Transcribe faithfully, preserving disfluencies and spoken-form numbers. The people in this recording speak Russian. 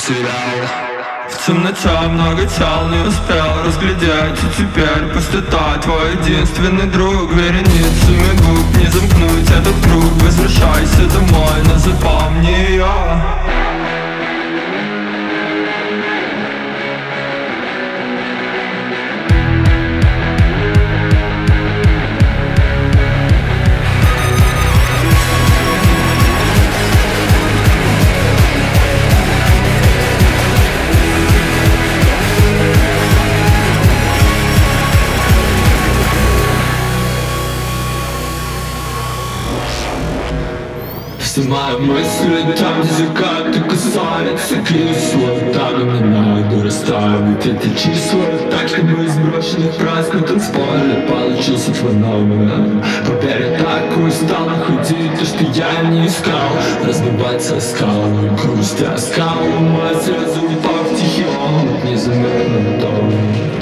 потерял. В темноте много тел не успел разглядеть, и теперь пустота твой единственный друг. Вереницами губ не замкнуть этот круг. Возвращайся домой, но запомни ее. Все мои мысли там, где закаты касаются кисло. Так напоминаю, растают эти числа. Так, чтобы из брошенных фраз на танцполе получился твой номер. Поверь, я так устал находить то, что я не искал. Разбиваться скалы, грусть оскал. Мои слезы упав в тихий омут, незаметно тонут.